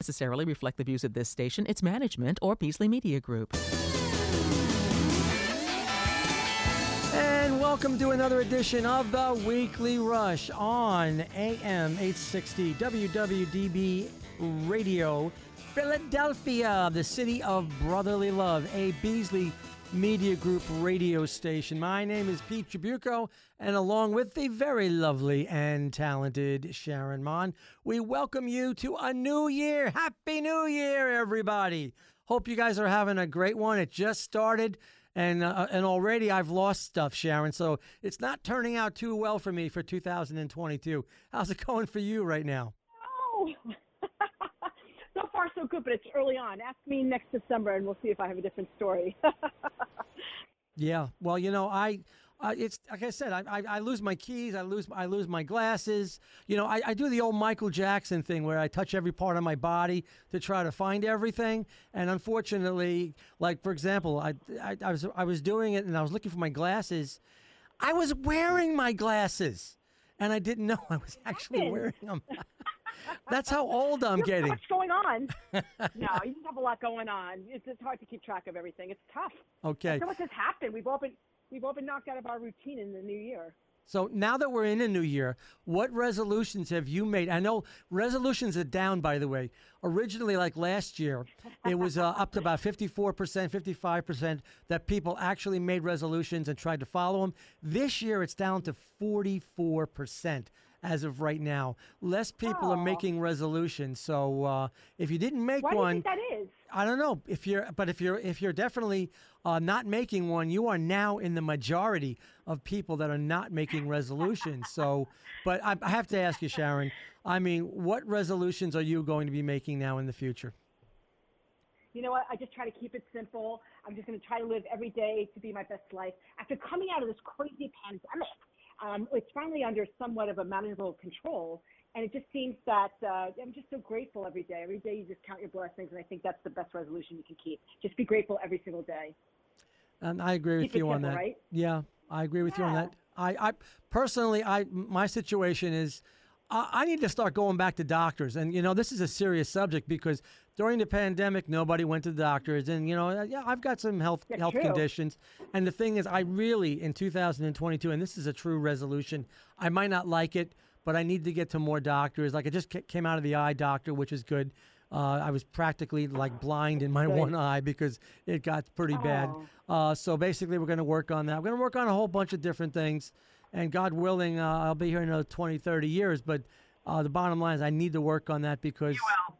necessarily reflect the views of this station, its management, or Beasley Media Group. And welcome to another edition of the Weekly Rush on AM 860 WWDB Radio, Philadelphia, the city of brotherly love, a Beasley Media Group radio station. My name is Pete Tribuco, and along with the very lovely and talented Sharon Mon, we welcome you to a new year. Happy New Year, everybody. Hope you guys are having a great one. It just started, and already I've lost stuff, Sharon, so it's not turning out too well for me for 2022. How's it going for you right now? Oh, so far so good, but it's early on. Ask me next December, and we'll see if I have a different story. Yeah, well, you know, it's like I said, I lose my keys, I lose my glasses. You know, I do the old Michael Jackson thing where I touch every part of my body to try to find everything. And unfortunately, like for example, I was doing it and I was looking for my glasses. I was wearing my glasses, and I didn't know I was actually wearing them. That's how old I'm getting. What's going on? No, you just have a lot going on. It's hard to keep track of everything. It's tough. Okay. So what has happened? We've all been knocked out of our routine in the new year. So now that we're in a new year, what resolutions have you made? I know resolutions are down, by the way. Originally, like last year, it was up to about 54%, 55% that people actually made resolutions and tried to follow them. This year, it's down to 44%. As of right now, less people are making resolutions. So if you didn't make one, one, do you think that is? I don't know. If you're definitely not making one, you are now in the majority of people that are not making resolutions. So, but I have to ask you, Sharon. I mean, what resolutions are you going to be making now in the future? You know what? I just try to keep it simple. I'm just going to try to live every day to be my best life. After coming out of this crazy pandemic, it's finally under somewhat of a manageable control, and it just seems that I'm just so grateful every day. Every day you just count your blessings, and I think that's the best resolution you can keep. Just be grateful every single day. And I agree with you on that. Right? Yeah, I agree with you on that. I personally, my situation is I need to start going back to doctors. And, you know, this is a serious subject because during the pandemic, nobody went to the doctors. And, you know, yeah, I've got some health conditions. And the thing is, I really, in 2022, and this is a true resolution, I might not like it, but I need to get to more doctors. Like I just came out of the eye doctor, which is good. I was practically like blind in my one eye because it got pretty bad. So basically, we're going to work on that. We're going to work on a whole bunch of different things. And God willing, I'll be here another 20, 30 years. But the bottom line is I need to work on that because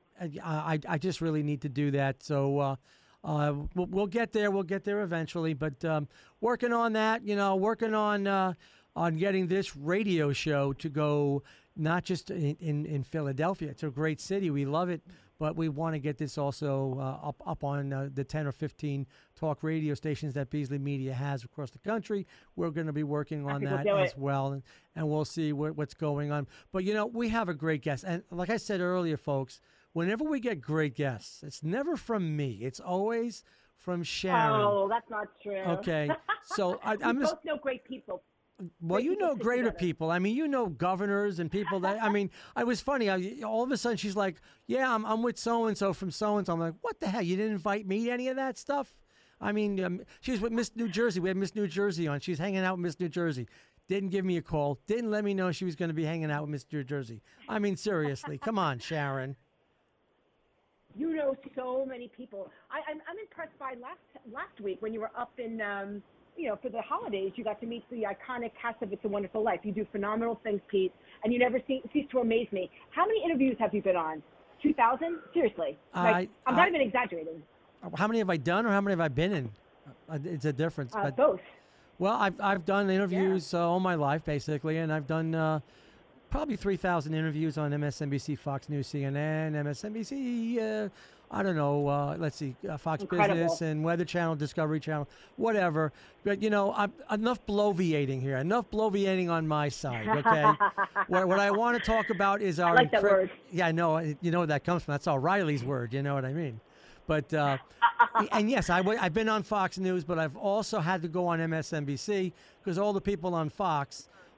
I just really need to do that. So we'll get there. We'll get there eventually. But working on that, you know, working on getting this radio show to go not just in Philadelphia. It's a great city. We love it. But we want to get this also up on the 10 or 15 talk radio stations that Beasley Media has across the country. We're going to be working on that as well, and we'll see what's going on. But, you know, we have a great guest. And like I said earlier, folks, whenever we get great guests, it's never from me. It's always from Sharon. Oh, that's not true. Okay. So I'm just... both know great people. Well, you know greater people. I mean, you know governors and people that, I mean, I was funny. All of a sudden she's like, yeah, I'm with so-and-so from so-and-so. I'm like, what the hell? You didn't invite me to any of that stuff? I mean, she's with Miss New Jersey. We had Miss New Jersey on. She's hanging out with Miss New Jersey. Didn't give me a call. Didn't let me know she was going to be hanging out with Miss New Jersey. I mean, seriously. Come on, Sharon. You know so many people. I'm impressed by last week when you were up in for the holidays, you got to meet the iconic cast of It's a Wonderful Life. You do phenomenal things, Pete, and you never cease to amaze me. How many interviews have you been on? 2,000? Seriously. I'm not even exaggerating. How many have I done or how many have I been in? It's a difference. But, both. Well, I've done interviews all my life, basically, and I've done probably 3,000 interviews on MSNBC, Fox News, CNN, MSNBC, I don't know, let's see, Fox Business and Weather Channel, Discovery Channel, whatever. But, you know, enough bloviating here, enough bloviating on my side, okay? what I want to talk about is our... I like that word. Yeah, I know. You know where that comes from. That's O'Reilly's word. You know what I mean? But, and yes, I've been on Fox News, but I've also had to go on MSNBC because all the people on Fox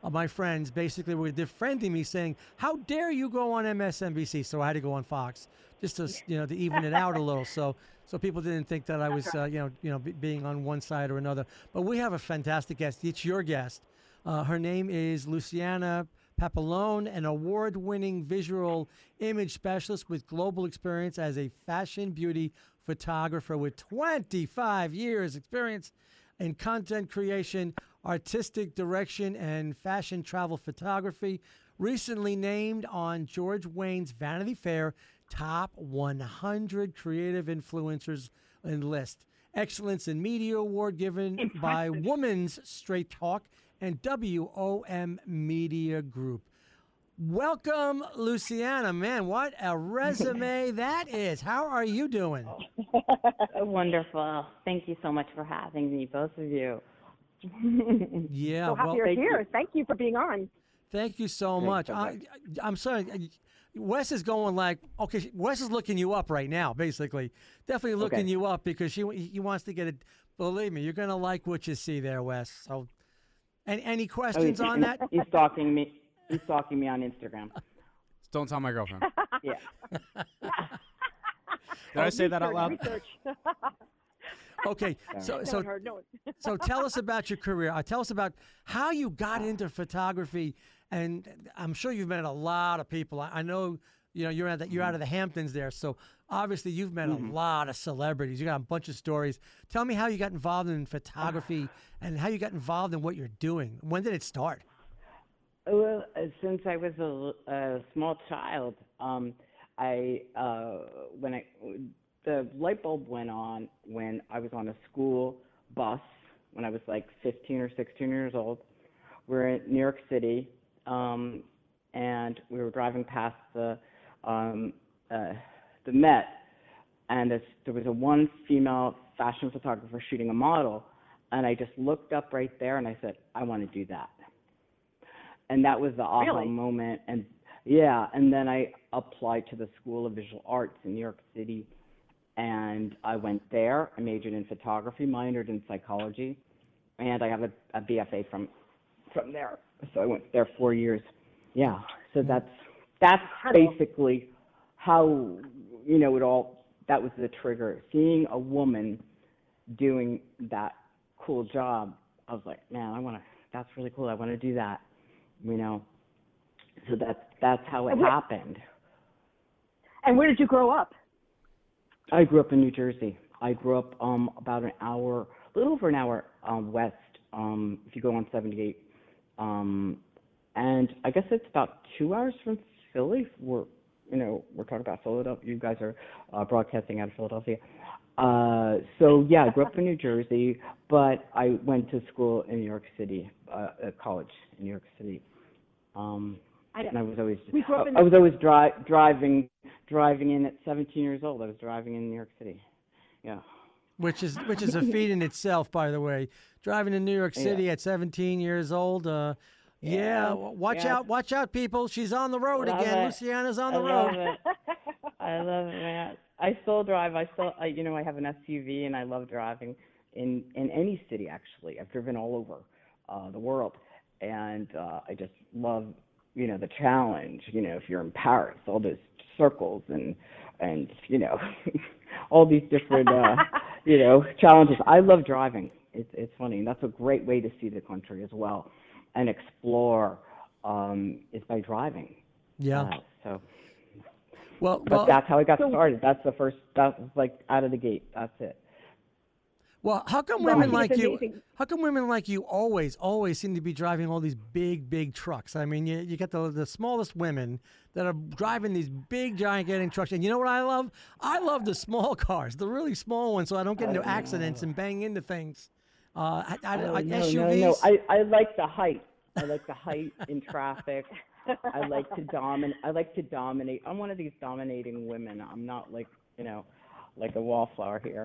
my friends basically were defriending me, saying, "How dare you go on MSNBC?" So I had to go on Fox just to to even it out a little, so people didn't think that I was being on one side or another. But we have a fantastic guest. It's your guest. Her name is Luciana Papalone, an award-winning visual image specialist with global experience as a fashion beauty photographer with 25 years experience in content creation, artistic direction, and fashion travel photography. Recently named on George Wayne's Vanity Fair Top 100 Creative Influencers list. Excellence in Media Award given by Women's Straight Talk and WOM Media Group. Welcome, Luciana. Man, what a resume that is. How are you doing? Wonderful. Thank you so much for having me, both of you. Yeah. So happy you're here. Thank you for being on. Thank you so much. I'm sorry. Wes is going like, okay, Wes is looking you up right now, basically. Definitely looking you up because he wants to get it. Believe me, you're going to like what you see there, Wes. So, any questions on that? He's stalking me. He's stalking me on Instagram. Don't tell my girlfriend. Yeah. Did I say that out loud? Okay, so tell us about your career. Tell us about how you got into photography, and I'm sure you've met a lot of people. I know you're out of the Hamptons there, so obviously you've met a lot of celebrities. You got a bunch of stories. Tell me how you got involved in photography and how you got involved in what you're doing. When did it start? Well, since I was a small child, the light bulb went on when I was on a school bus when I was like 15 or 16 years old. We're in New York City, and we were driving past the Met, and there was one female fashion photographer shooting a model, and I just looked up right there and I said, I want to do that. And that was the aha moment. And and then I applied to the School of Visual Arts in New York City, and I went there. I majored in photography, minored in psychology, and I have a BFA from there. So I went there 4 years. Yeah, so that's basically how it all. That was the trigger. Seeing a woman doing that cool job, I was like, man, that's really cool. I want to do that. So that's how it happened. And where did you grow up? I grew up in New Jersey. I grew up about a little over an hour west. If you go on 78, and I guess it's about 2 hours from Philly. We're talking about Philadelphia. You guys are broadcasting out of Philadelphia. So yeah, I grew up in New Jersey, but I went to school in New York City, college in New York City. And I was always driving in at 17 years old. I was driving in New York City. Yeah. Which is a feat in itself, by the way. Driving in New York City at 17 years old. Watch out, people. She's on the road again. Luciana's on the road. I love it, man. I still drive. I have an SUV, and I love driving in any city. Actually, I've driven all over the world, and I just love the challenge. If you're in Paris, all those circles and all these different challenges. I love driving. It's funny, and that's a great way to see the country as well and explore. Is by driving. Yeah. But that's how I got started. That was like out of the gate. That's it. Well, how come women like you? How come women like you always seem to be driving all these big trucks? I mean, you get the smallest women that are driving these big gigantic trucks. And you know what I love? I love the small cars, the really small ones, so I don't get into accidents and bang into things. SUVs. No. I like the height. I like the height in traffic. I like to dominate. I'm one of these dominating women. I'm not like a wallflower here.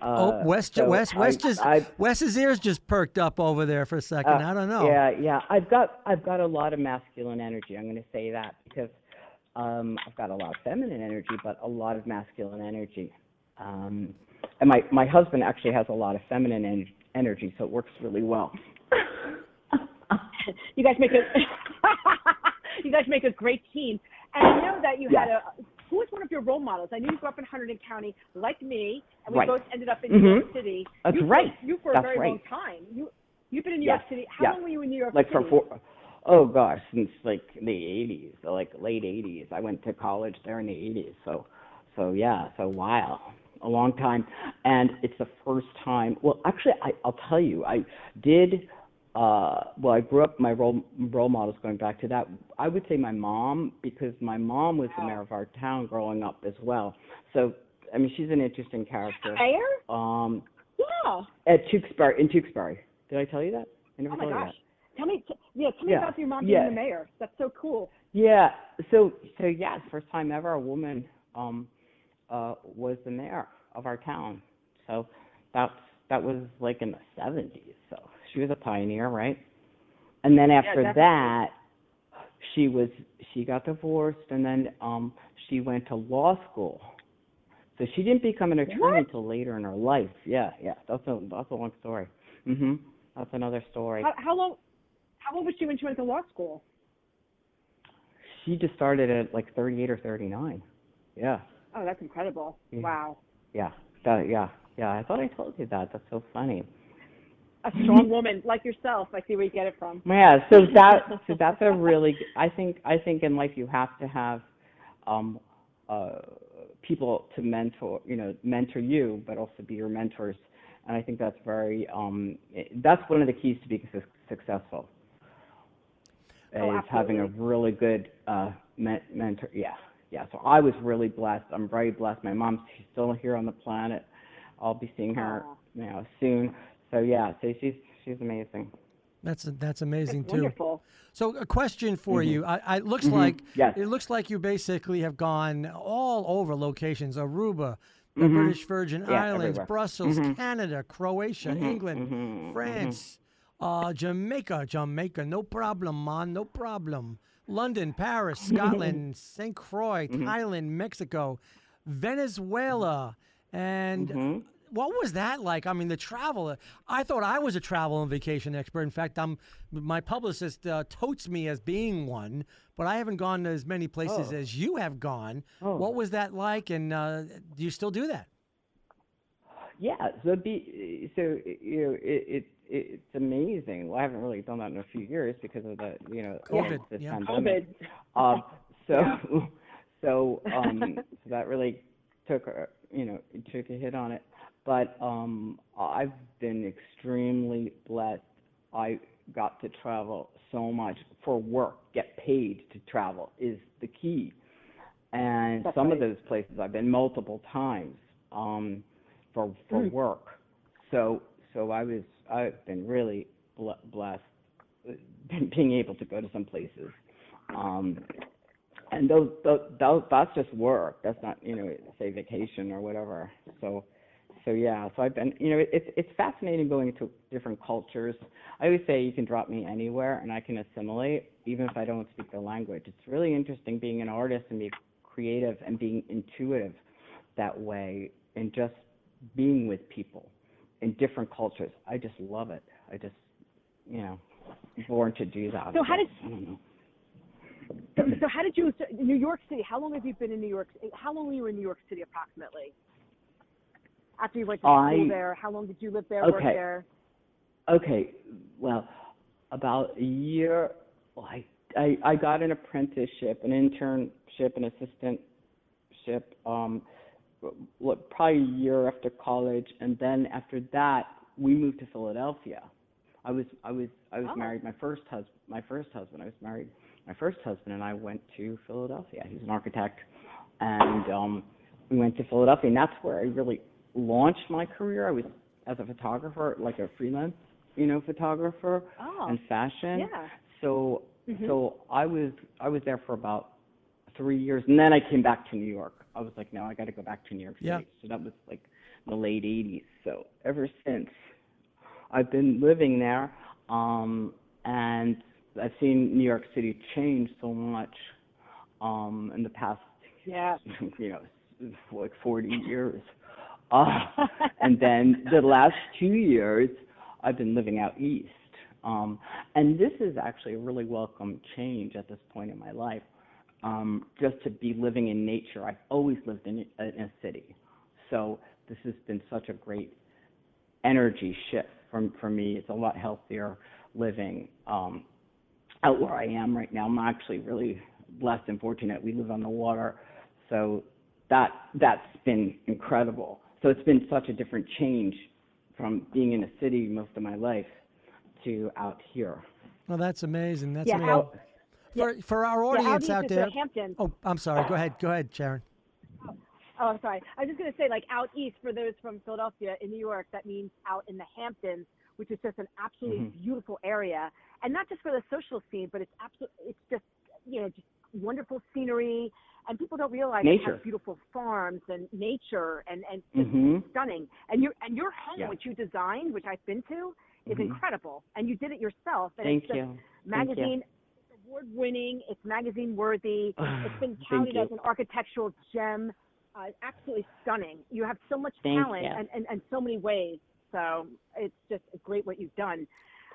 Wes's ears just perked up over there for a second. I don't know. Yeah. I've got a lot of masculine energy. I'm going to say that because I've got a lot of feminine energy, but a lot of masculine energy. And my husband actually has a lot of feminine energy, so it works really well. you guys make a you guys make a great team. And I know that you had who was one of your role models? I knew you grew up in Hunterdon County, like me, and we both ended up in New York City. That's You for a very long time. You've been in New York City. How long were you in New York City? Oh gosh, since like the 80s, so like late 80s. I went to college there in the 80s. So a while, a long time. And it's the first time, well, actually, I'll tell you, I did, I grew up, my role models going back to that, I would say my mom, because my mom was the mayor of our town growing up as well. So, I mean, she's an interesting character. Mayor? In Tewksbury. Did I tell you that? I never told you that. Tell me about your mom being the mayor. That's so cool. Yeah. So yeah, first time ever a woman was the mayor of our town. So that was like in the 70s. So she was a pioneer, right? And then after that, she got divorced, and then she went to law school. So she didn't become an attorney until later in her life. Yeah. That's a long story. That's another story. How long was she when she went to law school? She just started at like 38 or 39. Yeah. Oh, that's incredible. Yeah. Wow. Yeah. I thought I told you that. That's so funny. A strong woman like yourself. I see where you get it from. Yeah. So that's a really. I think in life you have to have people to mentor you, but also be your mentors. And I think that's that's one of the keys to being successful. Is having a really good mentor. Yeah. So I was really blessed. I'm very blessed. My mom's still here on the planet. I'll be seeing her soon. So yeah, so she's amazing. That's amazing That's too. Wonderful. So a question for you. It looks like you basically have gone all over locations. Aruba, the British Virgin Islands, everywhere. Brussels, Canada, Croatia, England, France, Jamaica, no problem, man, no problem. London, Paris, Scotland, St. Croix, Thailand, Mexico, Venezuela, and what was that like? I mean, the travel. I thought I was a travel and vacation expert. In fact, my publicist totes me as being one, but I haven't gone to as many places as you have gone. What was that like, and do you still do that? Yeah, it's amazing. Well, I haven't really done that in a few years because of the COVID, the yeah. pandemic. So that really took a hit on it. But I've been extremely blessed. I got to travel so much for work. Get paid to travel is the key. And some of those places I've been multiple times for work. So I've been really blessed being able to go to some places. And that's just work. That's not say vacation or whatever. So yeah, so I've been, it's fascinating going into different cultures. I always say you can drop me anywhere and I can assimilate, even if I don't speak the language. It's really interesting being an artist and being creative and being intuitive that way, and just being with people in different cultures. I just love it. I just, born to do that. So I don't know. So how did you, New York City, how long have you been in New York? How long were you in New York City approximately? After you went to school there, how long did you live there, work there? Okay, well, about a year. Well, I got an apprenticeship, an internship, an assistantship, probably a year after college, and then after that, we moved to Philadelphia. I was married. My first husband. I was married. My first husband and I went to Philadelphia. He's an architect, and we went to Philadelphia, and that's where I really launched my career. I was as a photographer, like a freelance, photographer and fashion. Yeah. So I was there for about 3 years, and then I came back to New York. I was like, no, I got to go back to New York City. Yeah. So that was like the late 80s. So ever since, I've been living there, and I've seen New York City change so much in the past, like 40 years. And then the last 2 years, I've been living out east. And this is actually a really welcome change at this point in my life, just to be living in nature. I've always lived in a city. So this has been such a great energy shift for me. It's a lot healthier living out where I am right now. I'm actually really blessed and fortunate. We live on the water, so that's been incredible. So it's been such a different change from being in a city most of my life to out here. Well, that's amazing. That's Yeah, amazing. For our audience out there. Hamptons. Oh, I'm sorry. Go ahead, Sharon. Oh, I'm sorry. I was just going to say, like, out east, for those from Philadelphia, in New York, that means out in the Hamptons, which is just an absolutely beautiful area. And not just for the social scene, but it's just, just wonderful scenery. And people don't realize it has beautiful farms and nature and just stunning. And your home, which you designed, which I've been to, is incredible. And you did it yourself. And Thank it's just you. magazine award-winning. It's magazine-worthy. It's been touted as an architectural gem. Absolutely stunning. You have so much talent and so many ways. So it's just great what you've done.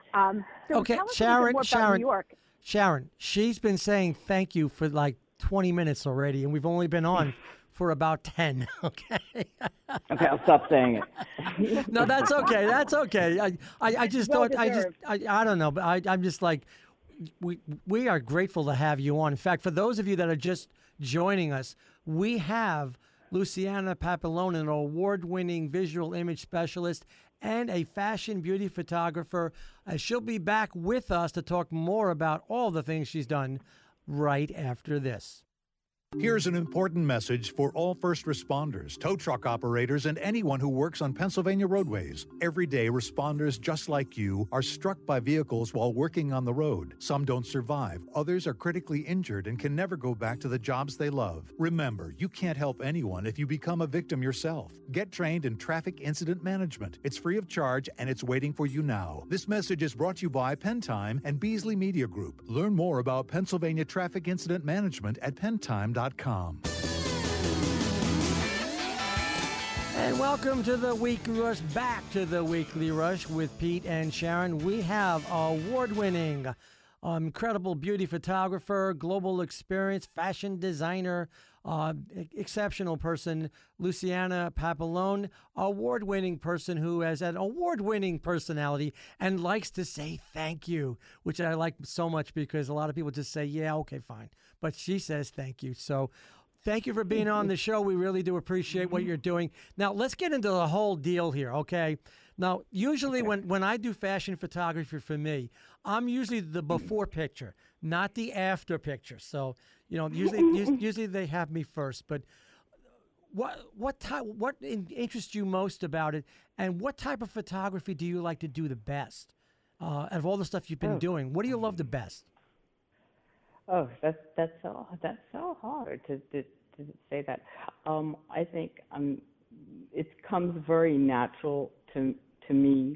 So okay, tell us Sharon, a little bit more about New York. Sharon, she's been saying thank you for like 20 minutes already, and we've only been on for about 10. Okay. Okay, I'll stop saying it. No, that's okay. That's okay. I just Well thought deserved. I don't know, but I'm just like we are grateful to have you on. In fact, for those of you that are just joining us, we have Luciana Papillon, an award-winning visual image specialist and a fashion beauty photographer. She'll be back with us to talk more about all the things she's done right after this. Here's an important message for all first responders, tow truck operators, and anyone who works on Pennsylvania roadways. Every day, responders just like you are struck by vehicles while working on the road. Some don't survive. Others are critically injured and can never go back to the jobs they love. Remember, you can't help anyone if you become a victim yourself. Get trained in traffic incident management. It's free of charge and it's waiting for you now. This message is brought to you by PennTime and Beasley Media Group. Learn more about Pennsylvania traffic incident management at penntime.com. And welcome to the Weekly Rush. Back to the Weekly Rush with Pete and Sharon. We have award-winning, incredible beauty photographer, global experience, fashion designer, exceptional person, Luciana Papillon, award-winning person who has an award-winning personality and likes to say thank you, which I like so much because a lot of people just say, yeah, okay, fine. But she says thank you. So thank you for being on the show. We really do appreciate what you're doing. Now, let's get into the whole deal here, okay? Now, usually when I do fashion photography for me, I'm usually the before picture, not the after picture. So, usually they have me first. But what interests you most about it, and what type of photography do you like to do the best? Out of all the stuff you've been doing, what do you love the best? Oh, that's so hard to say that. I think it comes very natural to me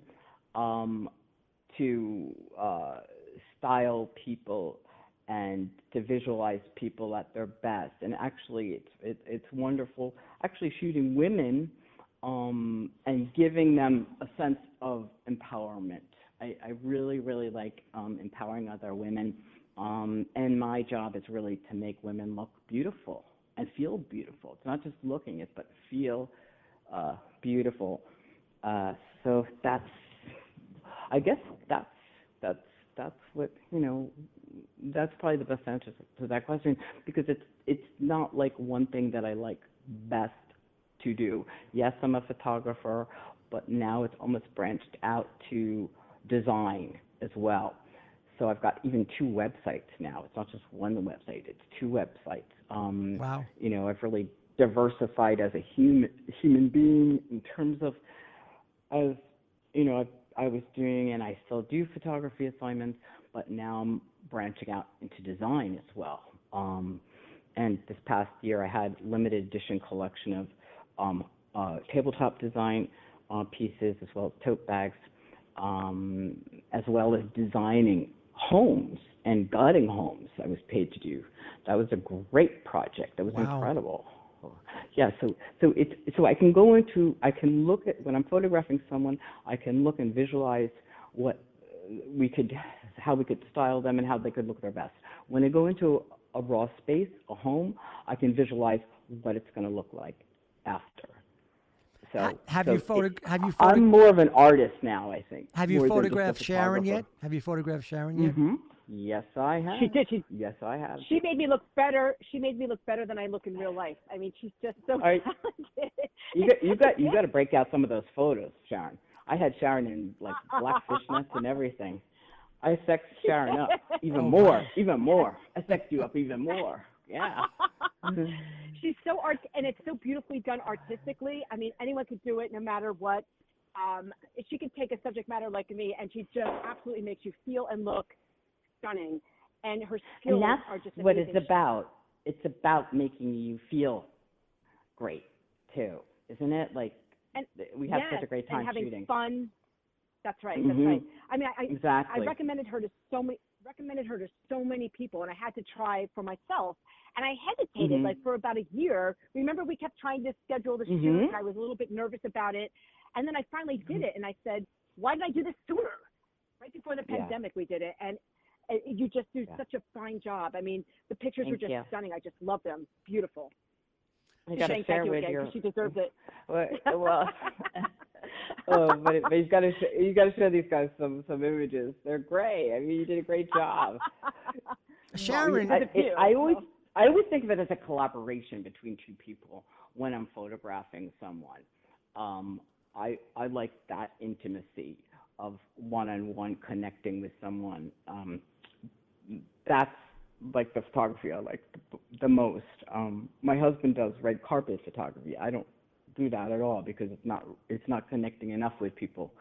to style people and to visualize people at their best. And actually, it's wonderful. Actually, shooting women and giving them a sense of empowerment. I really, really like empowering other women. And my job is really to make women look beautiful and feel beautiful. It's not just looking it, but feel beautiful. So I guess that's what, that's probably the best answer to that question, because it's not like one thing that I like best to do. Yes, I'm a photographer, but now it's almost branched out to design as well. So I've got even 2 websites now. It's not just one website, it's 2 websites. Wow. I've really diversified as a human being in terms of, as I was doing, and I still do photography assignments, but now I'm branching out into design as well. And this past year I had limited edition collection of tabletop design pieces, as well as tote bags, as well as designing homes and gutting homes I was paid to do. That was a great project. That was incredible. Yeah, so I can look at, when I'm photographing someone, I can look and visualize what how we could style them and how they could look their best. When I go into a raw space, a home, I can visualize what it's going to look like after. So have you I'm more of an artist now, I think. Have you more than just a photographed Sharon yet? photographer. Have you photographed Sharon yet? Mm-hmm. Yes, I have. She did. Yes, I have. She made me look better. She made me look better than I look in real life. I mean, she's just so right. talented. You got to break out some of those photos, Sharon. I had Sharon in like black fishnets and everything. I sexed Sharon up even more. I sexed you up even more. Yeah. She's so and it's so beautifully done artistically. I mean, anyone could do it, no matter what. She can take a subject matter like me, and she just absolutely makes you feel and look stunning. And her skills and that's are just what amazing. it's about. It's about making you feel great too, isn't it? Like, and, we have yes, such a great time and having shooting. Fun. That's right. Mm-hmm. That's right. I mean, exactly. I recommended her to so many people, and I had to try for myself. And I hesitated Mm-hmm. like for about a year. Remember, we kept trying to schedule the shoot, Mm-hmm. and I was a little bit nervous about it. And then I finally did it, and I said, "Why did I do this sooner?" Right before the pandemic, we did it, and you just do such a fine job. I mean, the pictures were just stunning. I just love them. Beautiful. You got to share you with again, your. She deserves it. Well, but you got to show these guys some images. They're great. I mean, you did a great job. Sharon, I always think of it as a collaboration between two people when I'm photographing someone. I like that intimacy of one-on-one connecting with someone. That's like the photography I like the most. My husband does red carpet photography. I don't do that at all because it's not connecting enough with people.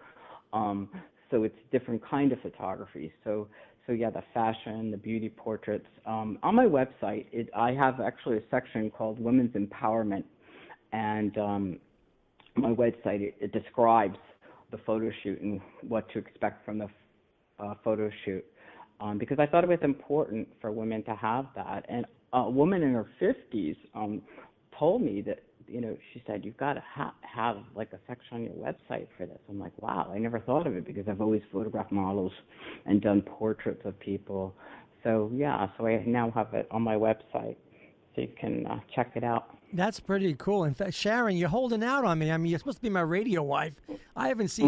So it's a different kind of photography. So yeah, the fashion, the beauty portraits. On my website, I have actually a section called Women's Empowerment, and my website it describes the photo shoot and what to expect from the photo shoot. Because I thought it was important for women to have that. And a woman in her 50s told me that, she said, you've got to have like a section on your website for this. I'm like, wow, I never thought of it because I've always photographed models and done portraits of people. So, yeah, so I now have it on my website so you can check it out. That's pretty cool. In fact, Sharon, you're holding out on me. I mean, you're supposed to be my radio wife. I haven't seen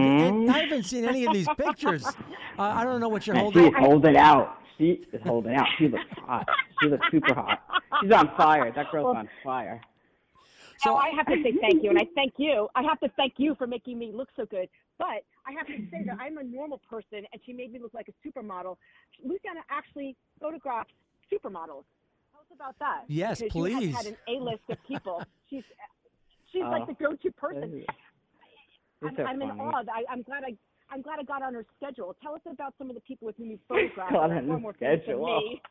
any of these pictures. I don't know what you're holding. She's holding out. She is holding out. She looks hot. She looks super hot. She's on fire. That girl's on fire. So I have to say thank you, and I thank you. I have to thank you for making me look so good. But I have to say that I'm a normal person, and she made me look like a supermodel. Luciana actually photographed supermodels. Tell us about that. Yes, because please. You have had an A-list of people. She's like the go-to person. I'm in awe. I'm glad I got on her schedule. Tell us about some of the people with whom you photographed. Got on her more famous than schedule. me.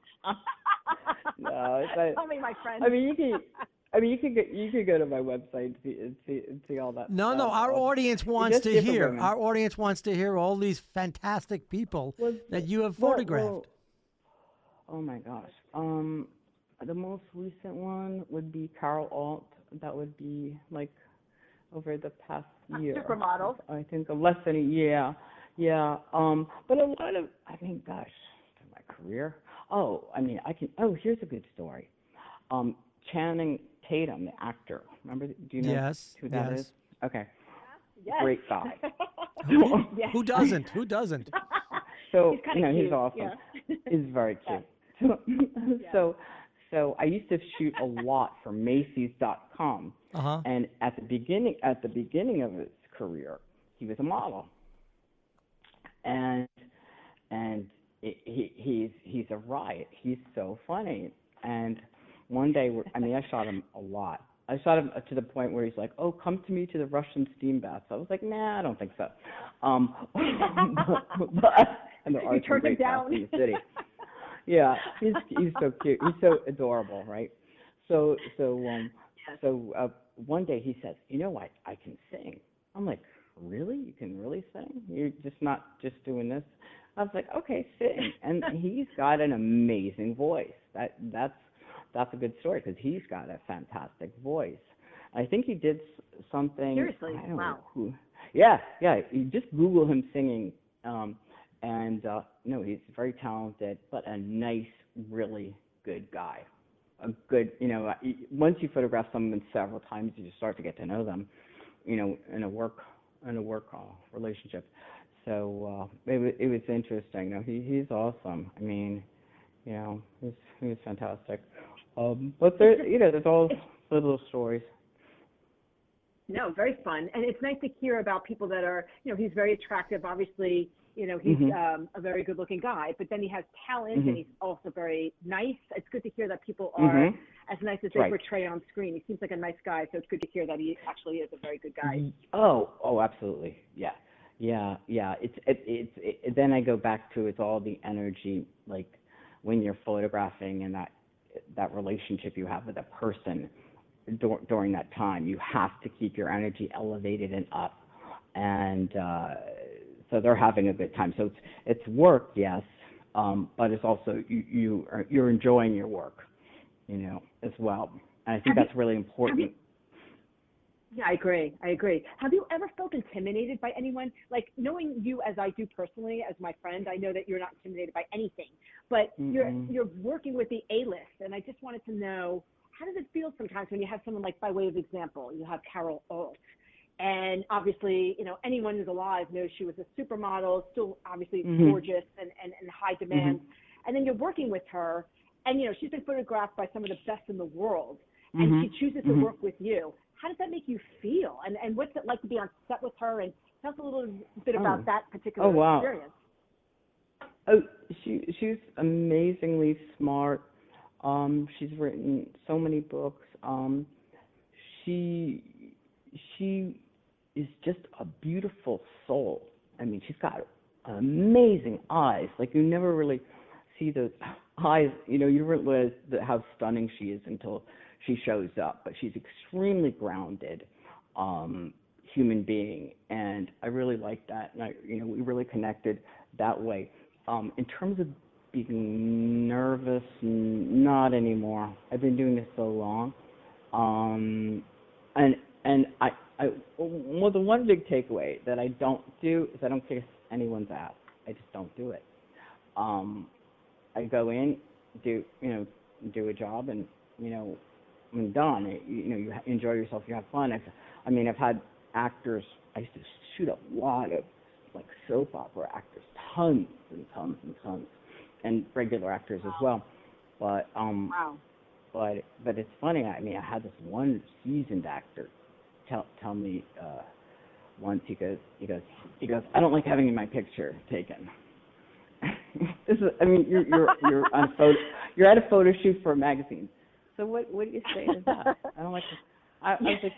No, it's like, tell me, my friend. you could go to my website and see all that. No, stuff. our audience wants to hear. Women. Our audience wants to hear all these fantastic people that you have photographed. Oh my gosh. The most recent one would be Carol Alt. That would be like over the past year. Supermodel. I think less than a year. Yeah. But a lot of, gosh, my career. Here's a good story. Channing Tatum, the actor. Remember? Do you know who that is? Okay. Yes. Great guy. Who doesn't? Who doesn't? So he's kind of cute. he's awesome. Yeah. He's very cute. So I used to shoot a lot for Macy's.com, and at the beginning of his career, he was a model, and he's a riot. He's so funny. And one day, I shot him a lot. I shot him to the point where he's like, "Oh, come to me to the Russian steam baths." I was like, "Nah, I don't think so." And there are you turned him down. In the city. Yeah, he's so cute. He's so adorable, right? So one day he says, "You know what? I can sing." I'm like, "Really? You can really sing? You're just not just doing this?" I was like, "Okay, sing." And he's got an amazing voice. That's a good story because he's got a fantastic voice. I think he did something. Seriously? I don't Wow. know who. Yeah. You just Google him singing, And no, he's very talented, but a nice, really good guy. A good, once you photograph someone several times, you just start to get to know them, in a work relationship. So it was interesting. No, he's awesome. I mean, he's fantastic. But there's all little stories. No, very fun. And it's nice to hear about people that are, he's very attractive. Obviously, he's a very good looking guy, but then he has talent and he's also very nice. It's good to hear that people are as nice as they portray on screen. He seems like a nice guy, so it's good to hear that he actually is a very good guy. Oh, absolutely. Yeah. Then I go back to it's all the energy, like when you're photographing and that relationship you have with a person during that time. You have to keep your energy elevated and up, and so they're having a good time. So it's work, yes, but it's also you're enjoying your work, as well. And I think that's really important. Yeah, I agree. Have you ever felt intimidated by anyone? Like, knowing you as I do personally, as my friend, I know that you're not intimidated by anything, but you're working with the A-list, and I just wanted to know, how does it feel sometimes when you have someone, like, by way of example, you have Carol Alt, and obviously, anyone who's alive knows she was a supermodel, still obviously gorgeous and high demand, and then you're working with her, and she's been photographed by some of the best in the world, and she chooses to work with you. How does that make you feel? And what's it like to be on set with her? And tell us a little bit about that particular experience. Oh, she's amazingly smart. She's written so many books. She is just a beautiful soul. I mean, she's got amazing eyes. Like, you never really see those eyes. You don't realize how stunning she is until she shows up. But she's extremely grounded human being, and I really like that. And we really connected that way. In terms of being nervous, not anymore. I've been doing this so long, and well, the one big takeaway that I don't do is I don't kiss anyone's ass. I just don't do it. I go in, do a job, and I'm done. You enjoy yourself, you have fun. I've had actors. I used to shoot a lot of soap opera actors, tons and tons and tons, and regular actors as well. But wow. But it's funny. I had this one seasoned actor tell me once. He goes, I don't like having my picture taken. You're on a photo. You're at a photo shoot for a magazine. So what do you say to that? I don't like. I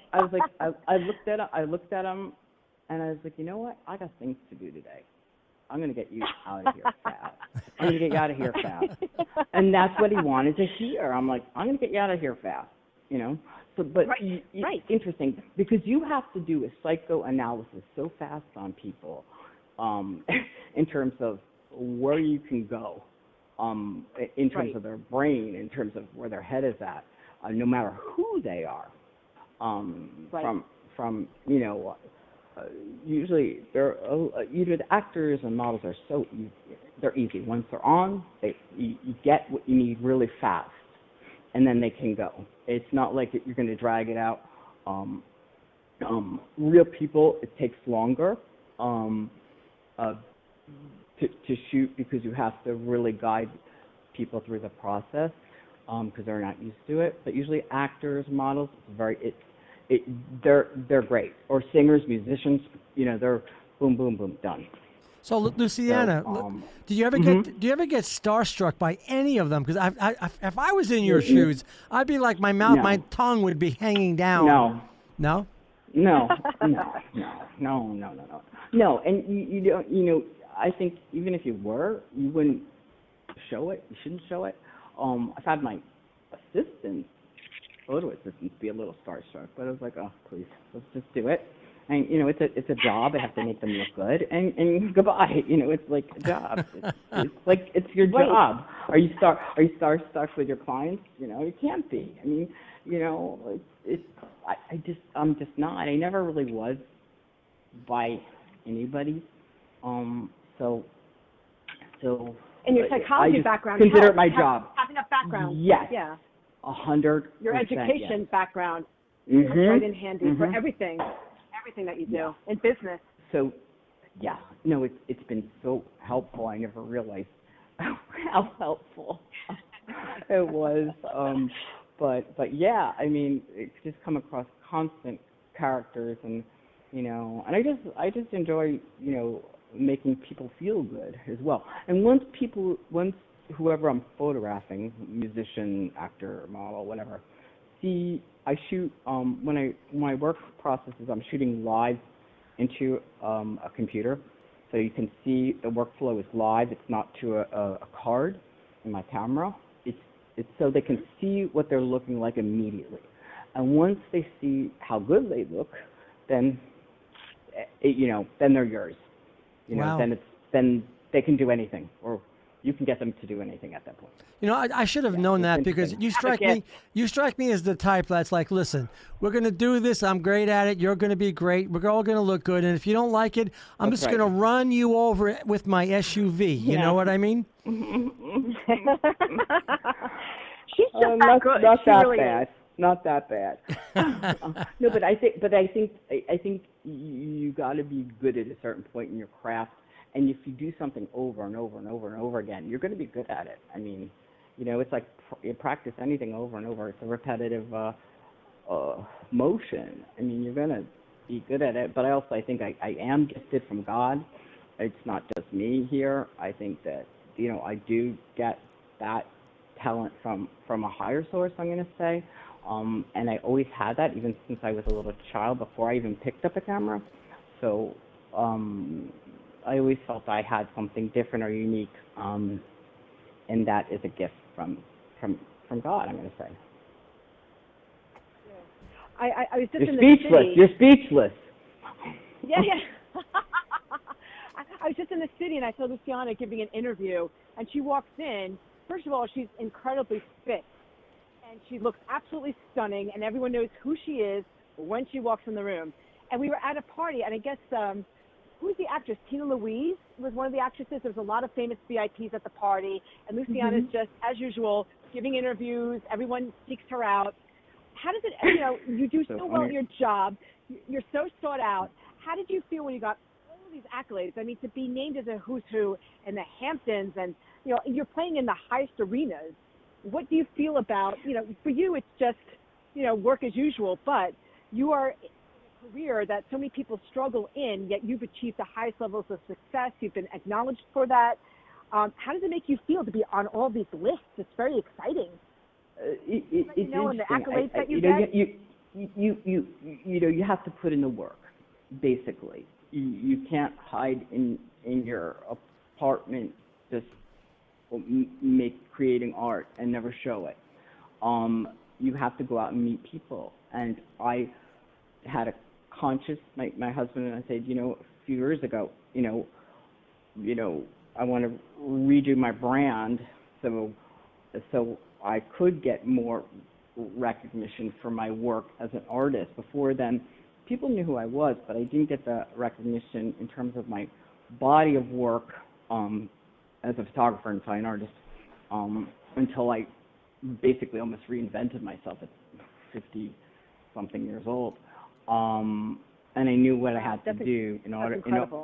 looked at him, and I was like, you know what? I got things to do today. I'm going to get you out of here fast. And that's what he wanted to hear. I'm like, I'm going to get you out of here fast, So, but it's interesting because you have to do a psychoanalysis so fast on people in terms of where you can go, in terms of their brain, in terms of where their head is at, no matter who they are. From usually they're the actors and models are so easy. They're easy. Once they're on, you get what you need really fast, and then they can go. It's not like you're going to drag it out. Real people, it takes longer to shoot because you have to really guide people through the process because they're not used to it. But usually actors, models, they're great. Or singers, musicians, they're boom, boom, boom, done. So, Luciana, do you ever get starstruck by any of them? Because if I was in your shoes, I'd be like my tongue would be hanging down. No. And you don't. I think even if you were, you wouldn't show it. You shouldn't show it. I've had my photo assistants be a little starstruck, but I was like, oh, please, let's just do it. And it's a job. I have to make them look good, and goodbye. It's like a job. It's like it's your job. Are you starstruck with your clients? You can't be. I'm just not. I never really was by anybody. So So in your psychology I just background, consider it my job. Having a background. Yes. Yeah. 100%. Your education yes. background Mm-hmm. comes right in handy for everything that you do in business. So, yeah, no, it's been so helpful. I never realized how helpful it was. But yeah, I mean, it's just come across constant characters, and and I just enjoy making people feel good as well. And once whoever I'm photographing, musician, actor, model, whatever, I shoot when my work process is I'm shooting live into a computer, so you can see the workflow is live. It's not to a card in my camera. It's so they can see what they're looking like immediately. And once they see how good they look, then then they're yours. Wow. Then they can do anything, or you can get them to do anything at that point. I should have known that, because you strike me as the type that's like, listen, we're going to do this. I'm great at it. You're going to be great. We're all going to look good. And if you don't like it, I'm just going to run you over with my SUV. You know what I mean? She's just that good. Not she that really bad. Is. Not that bad. No, but I think you got to be good at a certain point in your craft. And if you do something over and over and over and over again, you're going to be good at it. I mean, it's like you practice anything over and over. It's a repetitive motion. I mean, you're going to be good at it. But I think I am gifted from God. It's not just me here. I think that, I do get that talent from a higher source, I'm going to say. And I always had that, even since I was a little child, before I even picked up a camera. So I always felt I had something different or unique, and that is a gift from God, I'm going to say. I was just You're in speechless. the city. You're speechless. Yeah. I was just in the city, and I saw Luciana giving an interview, and she walks in. First of all, she's incredibly fit, and she looks absolutely stunning, and everyone knows who she is when she walks in the room. And we were at a party, and I guess who's the actress? Tina Louise was one of the actresses. There was a lot of famous VIPs at the party, and Luciana's just, as usual, giving interviews. Everyone seeks her out. How does it, you do so well at your job. You're so sought out. How did you feel when you got all of these accolades? I mean, to be named as a who's who in the Hamptons, and, you're playing in the highest arenas. What do you feel about, for you it's just, work as usual, but you are in a career that so many people struggle in, yet you've achieved the highest levels of success. You've been acknowledged for that. How does it make you feel to be on all these lists? It's very exciting. It's and the accolades that you get. You have to put in the work, basically. You can't hide in your apartment just creating art and never show it. You have to go out and meet people. And I had a conscious, my husband and I said, a few years ago, I want to redo my brand so I could get more recognition for my work as an artist. Before then, people knew who I was, but I didn't get the recognition in terms of my body of work as a photographer and fine artist until I basically almost reinvented myself at 50-something years old. And I knew what I had to do in order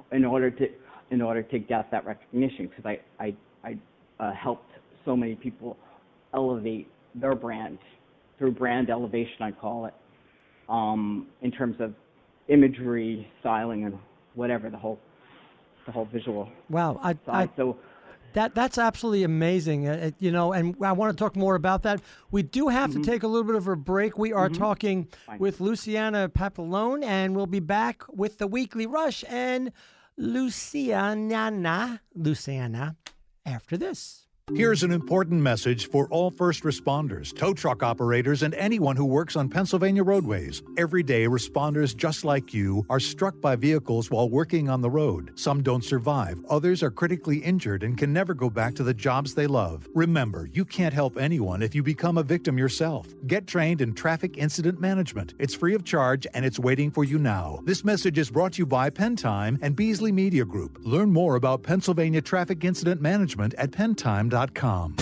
to get that recognition, because I helped so many people elevate their brand through brand elevation, I call it, in terms of imagery, styling, and whatever, the whole visual. Wow, that's absolutely amazing. And I want to talk more about that. We do have to take a little bit of a break. We are talking with Luciana Papillon, and we'll be back with the Weekly Rush and Luciana after this. Here's an important message for all first responders, tow truck operators, and anyone who works on Pennsylvania roadways. Every day, responders just like you are struck by vehicles while working on the road. Some don't survive, others are critically injured and can never go back to the jobs they love. Remember, you can't help anyone if you become a victim yourself. Get trained in traffic incident management. It's free of charge and it's waiting for you now. This message is brought to you by PennTime and Beasley Media Group. Learn more about Pennsylvania traffic incident management at PennTime.com. And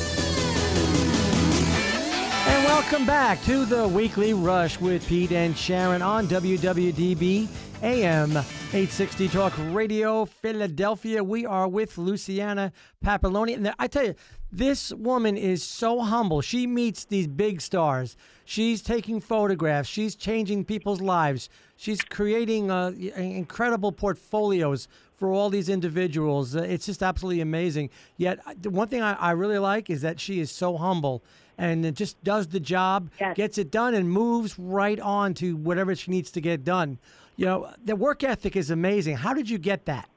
welcome back to the Weekly Rush with Pete and Sharon on WWDB AM 860 Talk Radio, Philadelphia. We are with Luciana Papilloni. And I tell you, this woman is so humble. She meets these big stars. She's taking photographs. She's changing people's lives. She's creating incredible portfolios for all these individuals. It's just absolutely amazing. Yet, the one thing I really like is that she is so humble and just does the job, gets it done, and moves right on to whatever she needs to get done. You know, the work ethic is amazing. How did you get that?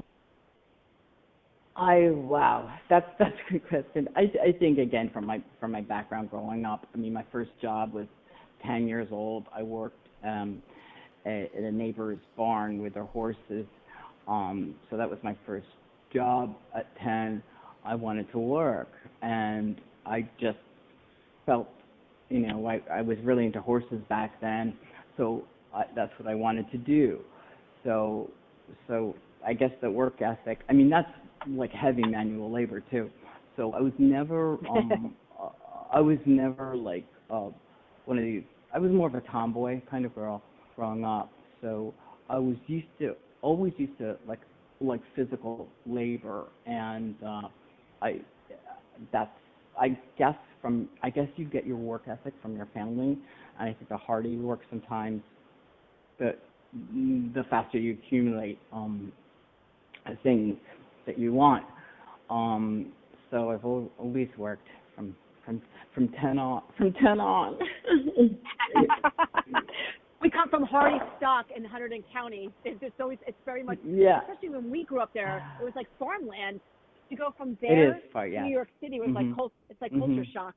Wow, that's a good question. I think, again, from my background growing up, I mean, my first job was 10 years old. I worked at a neighbor's barn with their horses. So that was my first job at 10. I wanted to work, and I just felt, you know, I was really into horses back then, so that's what I wanted to do. So I guess the work ethic, I mean, that's like heavy manual labor too. So I was never, like one of these. I was more of a tomboy kind of girl growing up. So I was always used to like physical labor, and I guess you get your work ethic from your family, and I think the harder you work sometimes, the faster you accumulate things that you want. So I've always worked from 10 on. We come from hardy stock in Hunterdon County. It's very much, especially when we grew up there, it was like farmland. To go from there to New York City was it's like culture shock.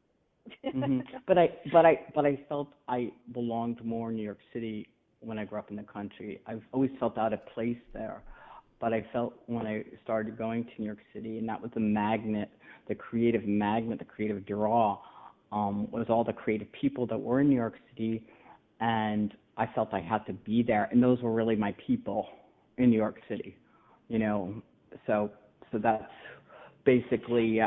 But I felt I belonged more in New York City when I grew up in the country. I've always felt out of place there. But I felt when I started going to New York City, and that was the magnet, the creative draw, was all the creative people that were in New York City, and I felt I had to be there, and those were really my people in New York City, you know. So that's basically.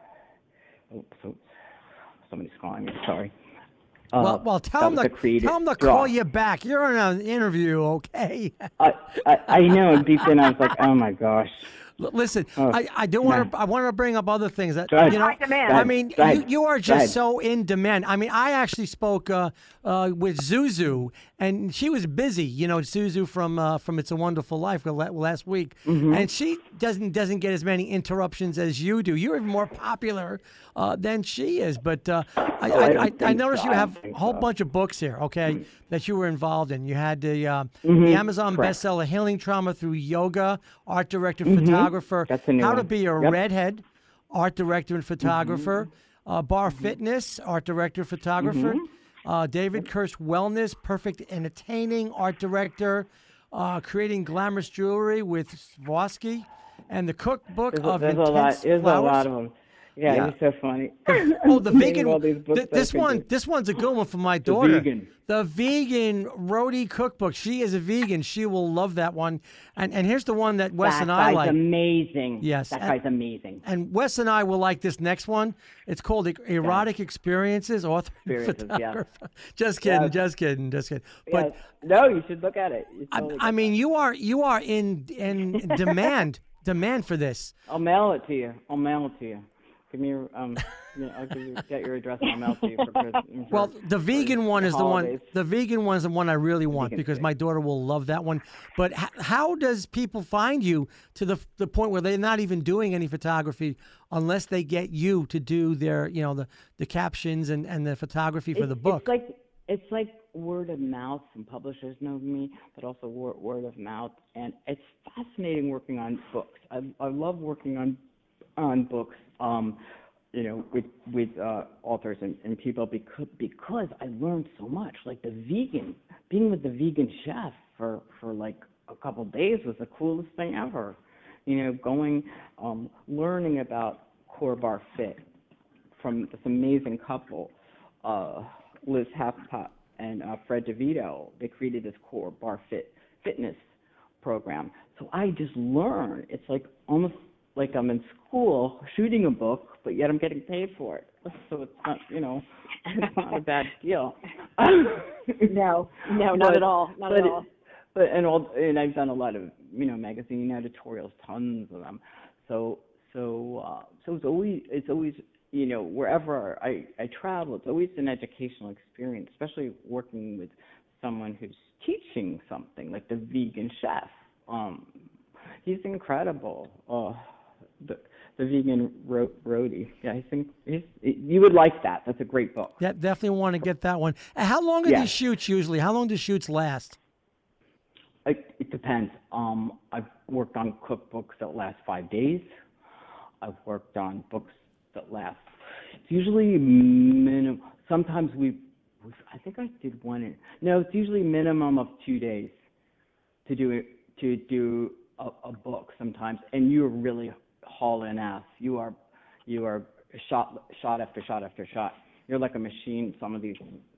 So somebody's calling me. Sorry. Well, tell them to call you back. You're in an interview, okay? I know. Deep in, I was like, oh my gosh. Listen, I want to bring up other things that you know. I mean, you are just so in demand. I mean, I actually spoke with Zuzu, and she was busy. You know, Zuzu from It's a Wonderful Life last week, and she doesn't get as many interruptions as you do. You're even more popular than she is. But I noticed you have a whole bunch of books here, okay, that you were involved in. You had the Amazon bestseller Healing Trauma Through Yoga, art director, photographer, How to Be a Redhead, art director and photographer, Bar Fitness, art director, photographer, David Kirsch Wellness, perfect entertaining, art director, creating glamorous jewelry with Swarovski, and the cookbook of Intense Flowers. There's a lot of them. Yeah, it's so funny. The vegan. This one's a good one for my daughter. The vegan roadie cookbook. She is a vegan. She will love that one. And here's the one that Wes and I like. That guy's amazing. Yes, that guy's amazing. And Wes and I will like this next one. It's called Erotic Experiences, author and photographer. Yeah. Just kidding. But no, you should look at it. I mean, you are in demand for this. I'll mail it to you. Give me your, I'll get your address and I'll mail to you for Christmas. Well, the vegan one is the one. The vegan one is the one I really want because my daughter will love that one. But how does people find you to the point where they're not even doing any photography unless they get you to do their, the captions and the photography for the book? It's like word of mouth. Some publishers know me, but also word of mouth, and it's fascinating working on books. I love working on on books, with authors and people because I learned so much. Like being with the vegan chef for like a couple of days was the coolest thing ever. Going, learning about Core Bar Fit from this amazing couple, Liz Hathpot and Fred DeVito. They created this Core Bar fitness program. So I just learned. It's like almost like I'm in school shooting a book, but yet I'm getting paid for it. So it's not, it's not a bad deal. No, not at all. Not at all. And I've done a lot of, magazine editorials, tons of them. So it's always, wherever I travel, it's always an educational experience, especially working with someone who's teaching something, like the vegan chef. He's incredible. The vegan roadie. Yeah, I think you would like that. That's a great book. Yeah, definitely want to get that one. How long are these shoots usually? How long do shoots last? It depends. I've worked on cookbooks that last 5 days. I've worked on books that last. It's usually minimum. Sometimes I think I did one. It's usually minimum of 2 days to do a book sometimes, and you're really hauling ass. You are shot after shot after shot. You're like a machine. Some of these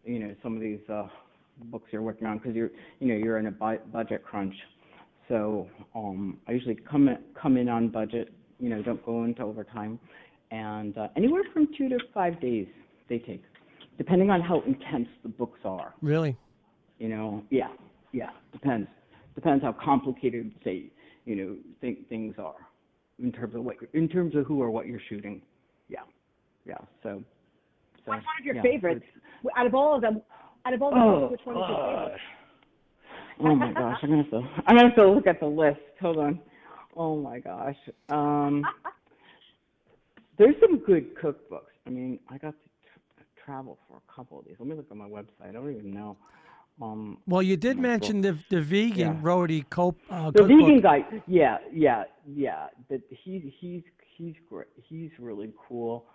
books you're working on, because you're in a budget crunch. So I usually come in on budget. Don't go into overtime, and anywhere from 2 to 5 days they take, depending on how intense the books are. Really? Yeah. Depends how complicated, say, things are in terms of who or what you're shooting. Yeah. So what's one of your favorites? Out of all of them, books, which one is your favorite? Oh my gosh, I'm gonna have to look at the list. Hold on. Oh my gosh. There's some good cookbooks. I mean, I got to travel for a couple of these. Let me look at my website. I don't even know. Well, you did mention the vegan roadie the cookbook. vegan guy. Yeah. He's great. He's really cool.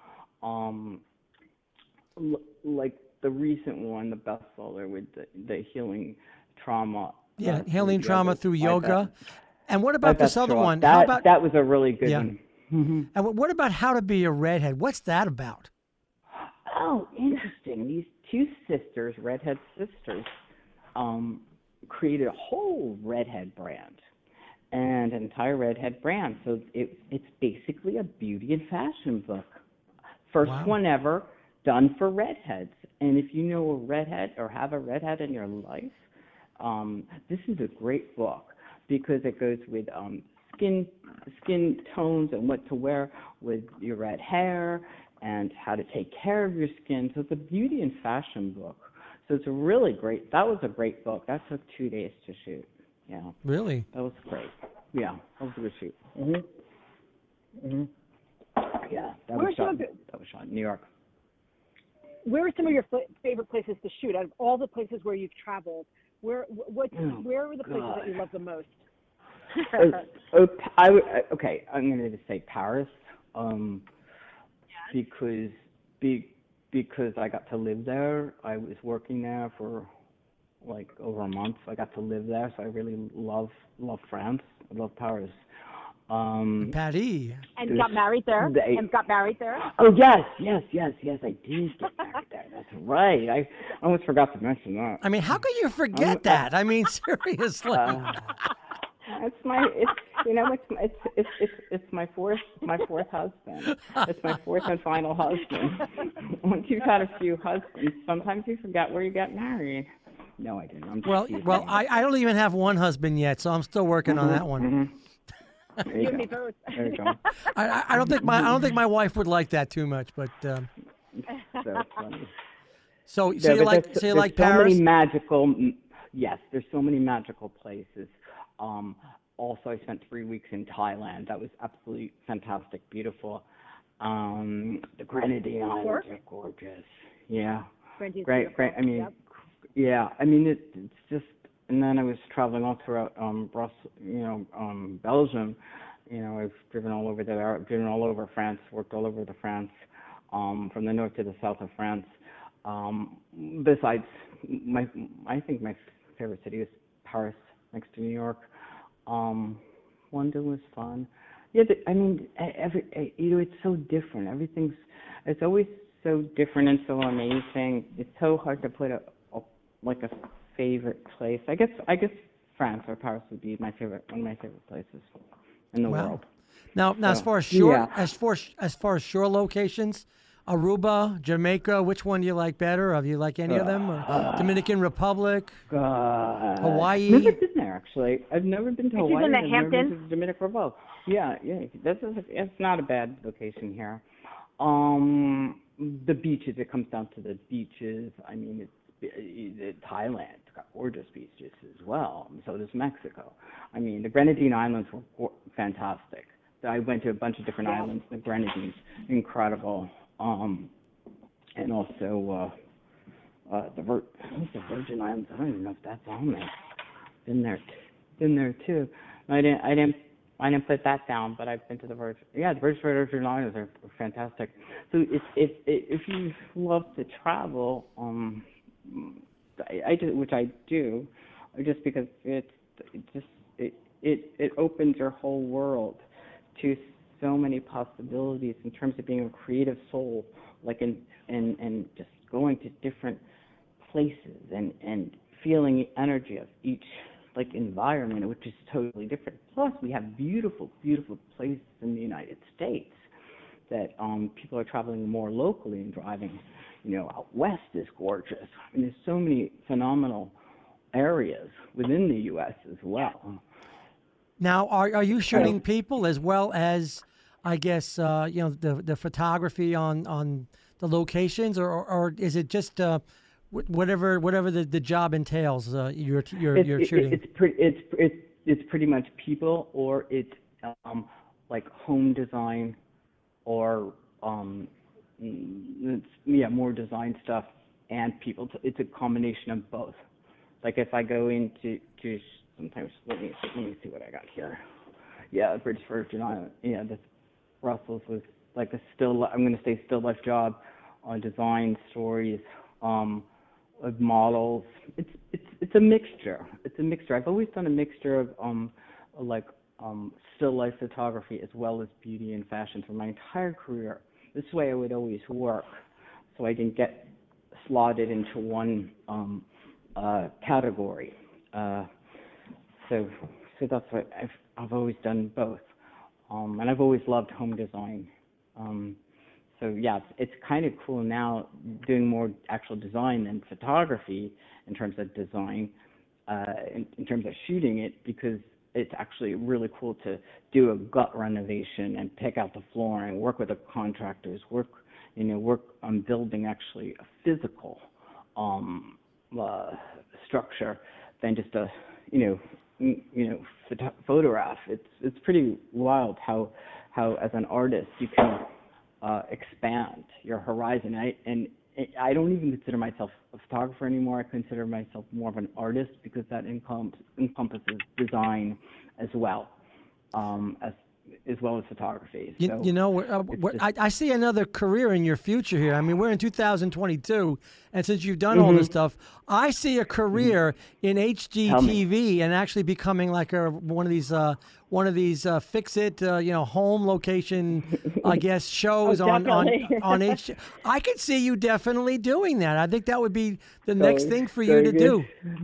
Like the recent one, the bestseller with the healing trauma. Yeah, healing trauma through yoga. And what about this other one? That was a really good one. Mm-hmm. And what about How to Be a Redhead? What's that about? Oh, interesting. These two sisters, redhead sisters, created a whole redhead brand, and an entire redhead brand. So it's basically a beauty and fashion book. First one ever done for redheads. And if you know a redhead or have a redhead in your life, this is a great book because it goes with skin tones and what to wear with your red hair and how to take care of your skin. So it's a beauty and fashion book. So it's a really great, that was a great book. That took 2 days to shoot. Yeah. Really? That was great. Yeah, that was a good shoot. Yeah, that was shot in New York. Where are some of your favorite places to shoot? Out of all the places where you've traveled, where are the places that you love the most? Okay, I'm going to just say Paris, because I got to live there. I was working there for like over a month. So I got to live there, so I really love France. I love Paris. Paris. And got married there? Oh, yes, I did get married there. That's right. I almost forgot to mention that. I mean, how could you forget that? I mean, seriously. It's my fourth husband. It's my fourth and final husband. Once you've had a few husbands, sometimes you forget where you got married. No, I didn't. Well, I don't even have one husband yet, so I'm still working on that one. You and me both. There you go. I don't think my wife would like that too much, but. So funny. So you like Paris? So many magical. Yes, there's so many magical places. Also, I spent 3 weeks in Thailand. That was absolutely fantastic, beautiful. The Grenadine Islands are gorgeous. Yeah, great. I mean, yeah. I mean, it's just. And then I was traveling all throughout Brussels, Belgium, I've driven all over there. I've driven all over France, worked all over France, from the north to the south of France. Besides, I think my favorite city is Paris, next to New York. London was fun. Yeah, it's so different. It's always so different and so amazing. It's so hard to put a favorite place. I guess France or Paris would be one of my favorite places in the world. Now, as far as shore, as far as shore locations, Aruba, Jamaica, which one do you like better? Have you like any of them? Or Dominican Republic, Hawaii? Never been there actually. I've never been to Hawaii. In the I've Hamptons. never been to the Dominican Republic. Yeah. It's not a bad location here. The beaches. It comes down to the beaches. I mean, Thailand's got gorgeous beaches as well. So does Mexico. I mean, the Grenadine Islands were fantastic. I went to a bunch of different islands. The Grenadines, incredible. And also the Virgin Islands. I don't even know if that's on there. Been there too. I didn't put that down, but I've been to the Virgin. Yeah, the Virgin Islands are fantastic. So if you love to travel, which I do, just because it opens your whole world to so many possibilities in terms of being a creative soul, like and just going to different places and feeling the energy of each environment, which is totally different. Plus, we have beautiful, beautiful places in the United States that people are traveling more locally and driving. Out west is gorgeous. I mean, there's so many phenomenal areas within the U.S. as well. Now, are you shooting people as well as, I guess, the photography on the locations, or is it just whatever the job entails? You're shooting. It's pretty much people, or it's like home design, or more design stuff and people. It's a combination of both. Like if I go into sometimes let me see what I got here. Yeah, British Virgin Islands. Yeah, this Brussels was like a still. I'm going to say still life job on design stories, of models. It's a mixture. I've always done a mixture of still life photography as well as beauty and fashion for my entire career. This way I would always work, so I didn't get slotted into one category. So that's what I've always done both, and I've always loved home design. So yeah, it's kind of cool now doing more actual design than photography in terms of design, in terms of shooting it, because it's actually really cool to do a gut renovation and pick out the flooring, work with the contractors, work on building actually a physical structure than just a photograph. It's pretty wild how as an artist you can expand your horizon. I don't even consider myself a photographer anymore. I consider myself more of an artist, because that encompasses design as well, as well as photography. I see another career in your future here. I mean, we're in 2022, and since you've done all this stuff, I see a career in HGTV and actually becoming like one of these fix-it, home location, I guess, shows on HG. I could see you definitely doing that. I think that would be the next thing for you to do.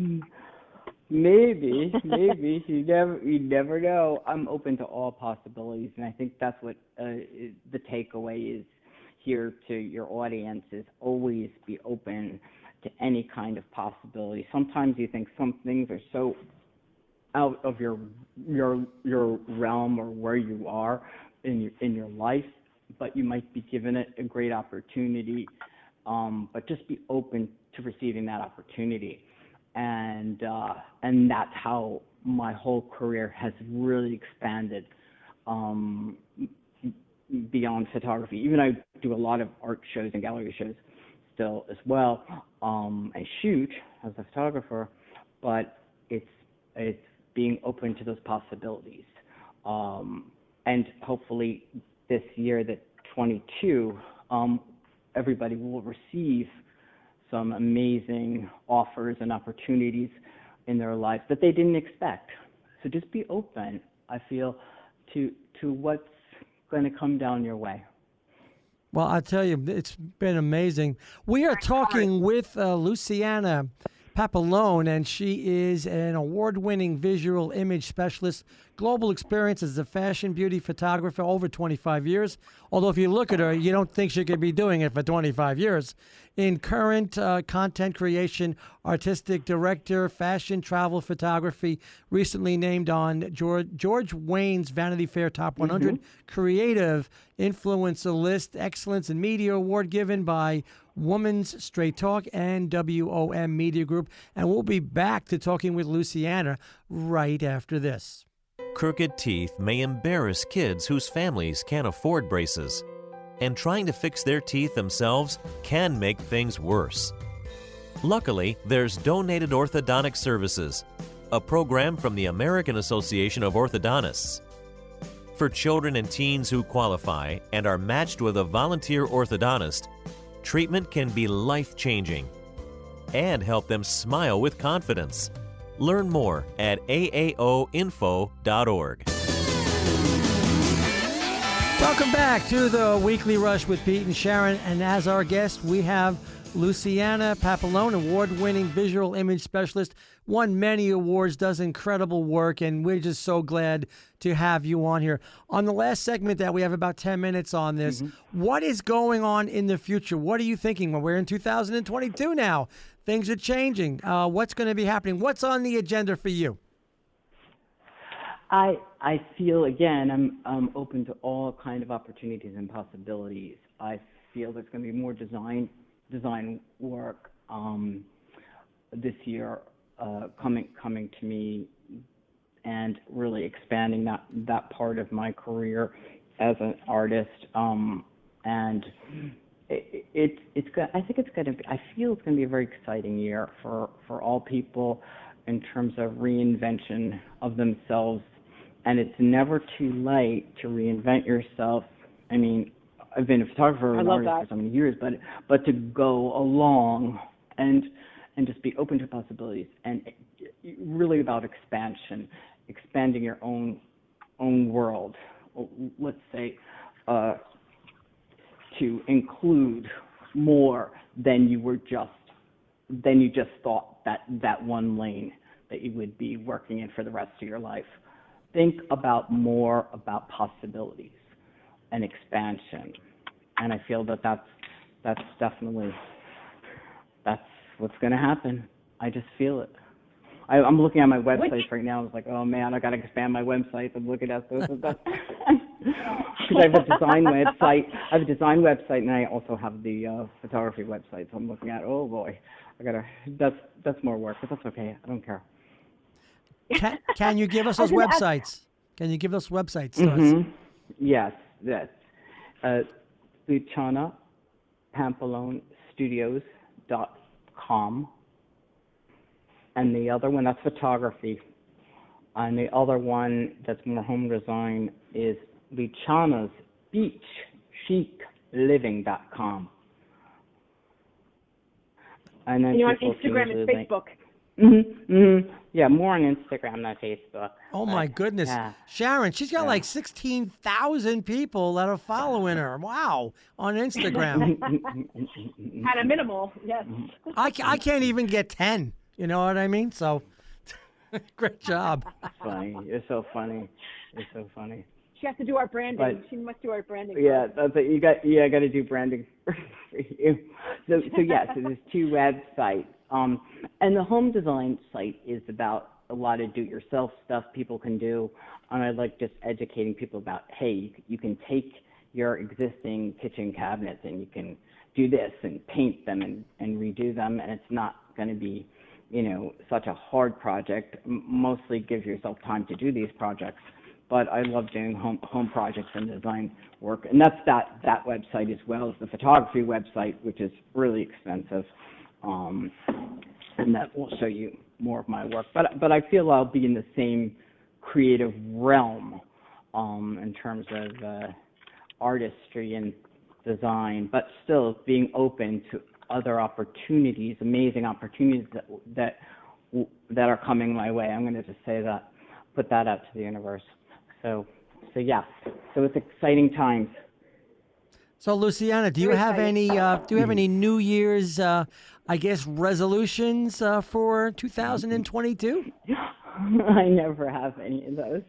Maybe. You never know. I'm open to all possibilities, and I think that's what the takeaway is here to your audience, is always be open to any kind of possibility. Sometimes you think some things are so out of your realm or where you are in your life, but you might be given it a great opportunity. But just be open to receiving that opportunity. And that's how my whole career has really expanded beyond photography. Even I do a lot of art shows and gallery shows still as well. I shoot as a photographer, but it's being open to those possibilities. and hopefully this year, the 22, everybody will receive some amazing offers and opportunities in their lives that they didn't expect. So just be open, I feel, to what's going to come down your way. Well, I'll tell you, it's been amazing. We are talking with Luciana Papalone, and she is an award-winning visual image specialist, global experience as a fashion beauty photographer over 25 years. Although if you look at her, you don't think she could be doing it for 25 years. In current content creation, artistic director, fashion travel photography, recently named on George Wayne's Vanity Fair Top 100 Creative Influencer List, Excellence in Media Award given by Woman's Straight Talk and WOM Media Group. And we'll be back to talking with Luciana right after this. Crooked teeth may embarrass kids whose families can't afford braces, and trying to fix their teeth themselves can make things worse. Luckily, there's Donated Orthodontic Services, a program from the American Association of Orthodontists. For children and teens who qualify and are matched with a volunteer orthodontist, treatment can be life-changing and help them smile with confidence. Learn more at aaoinfo.org. Welcome back to the Weekly Rush with Pete and Sharon. And as our guest, we have Luciana Papalone, award-winning visual image specialist, won many awards, does incredible work, and we're just so glad to have you on here. On the last segment that we have about 10 minutes on this, what is going on in the future? What are you thinking? Well, we're in 2022 now. Things are changing. What's going to be happening? What's on the agenda for you? I feel, again, I'm open to all kind of opportunities and possibilities. I feel there's going to be more design work this year coming to me, and really expanding that part of my career as an artist. And it's good. I think it's going to be. I feel it's going to be a very exciting year for all people in terms of reinvention of themselves. And it's never too late to reinvent yourself. I mean, I've been a photographer and artist for so many years, but to go along and just be open to possibilities, and really about expansion, expanding your own world. Let's say to include more than you just thought that one lane that you would be working in for the rest of your life. Think about more about possibilities and expansion, and I feel that's definitely what's going to happen. I just feel it. I'm looking at my website right now. I was like, oh man, I got to expand my website. I'm looking at this and that. Because I have a design website. And I also have the photography website. So I'm looking at, oh boy, that's more work, but that's okay. I don't care. Can you give us those websites? Can you give those websites to us? Yes. Luciana Papalone Studios.com. And the other one, that's photography. And the other one that's more home design is Luciana's Beach Chic Living.com. And then you're on Instagram and Facebook. Yeah, more on Instagram than Facebook. Oh my goodness. Yeah. Sharon, she's got like 16,000 people that are following her. Wow. On Instagram. At a minimal, yes. I can't even get 10. You know what I mean? So, great job. Funny. You're so funny. You're so funny. She has to do our branding. She must do our branding. Yeah, that's it. I got to do branding for you. So yes, there's two websites. And the home design site is about a lot of do-it-yourself stuff people can do. And I like just educating people about, hey, you can take your existing kitchen cabinets and you can do this and paint them and redo them, and it's not going to be, such a hard project. Mostly gives yourself time to do these projects. But I love doing home projects and design work. And that's that website, as well as the photography website, which is really expensive. And that will show you more of my work. But I feel I'll be in the same creative realm in terms of artistry and design, but still being open to other opportunities, amazing opportunities that are coming my way. I'm going to just say that, put that out to the universe. So yeah. So it's exciting times. So Luciana, do you have any New Year's, resolutions for 2022? I never have any of those.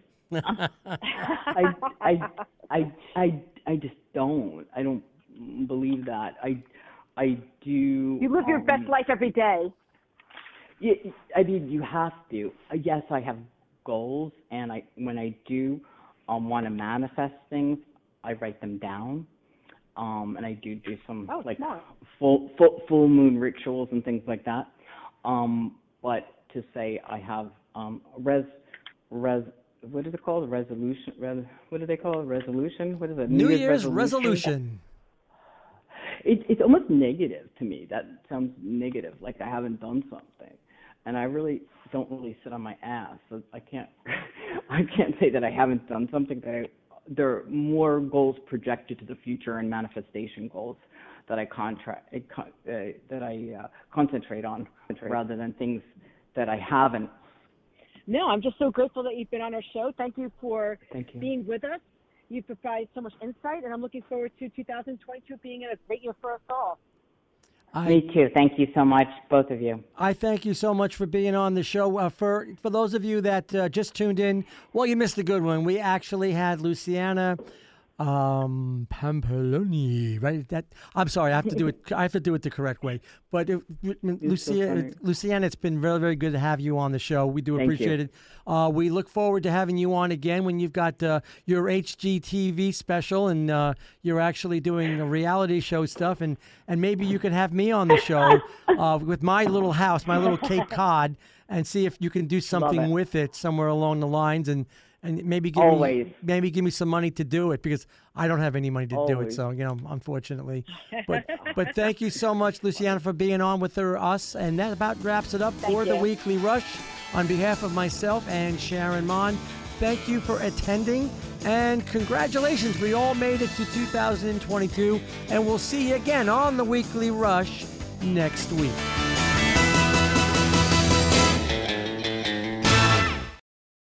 I just don't. I don't believe that. I do. You live your best life every day. Yeah, I mean, you have to. Yes, I have goals, and when I do want to manifest things, I write them down. And I do some full moon rituals and things like that. But to say I have what is it called? Resolution. What do they call it? Resolution? What is it? New Year's resolution. It's almost negative to me. That sounds negative, like I haven't done something. And I really don't sit on my ass. So I can't say that I haven't done something. There are more goals projected to the future and manifestation goals that I concentrate on rather than things that I haven't. No, I'm just so grateful that you've been on our show. Thank you for being with us. You've provided so much insight, and I'm looking forward to 2022 being a great year for us all. Me too. Thank you so much, both of you. I thank you so much for being on the show. For those of you that just tuned in, well, you missed a good one. We actually had Luciana Pampaloni, right? I'm sorry, I have to do it. I have to do it the correct way. But Luciana, it's been very, very good to have you on the show. We do appreciate it. We look forward to having you on again when you've got your HGTV special and you're actually doing a reality show stuff, and maybe you can have me on the show with my little house, my little Cape Cod, and see if you can do something with it somewhere along the lines, and maybe give me some money to do it, because I don't have any money to do it. So, unfortunately. But thank you so much, Luciana, for being on with us. And that about wraps it up for the Weekly Rush. On behalf of myself and Sharon Mon, thank you for attending, and congratulations. We all made it to 2022, and we'll see you again on the Weekly Rush next week.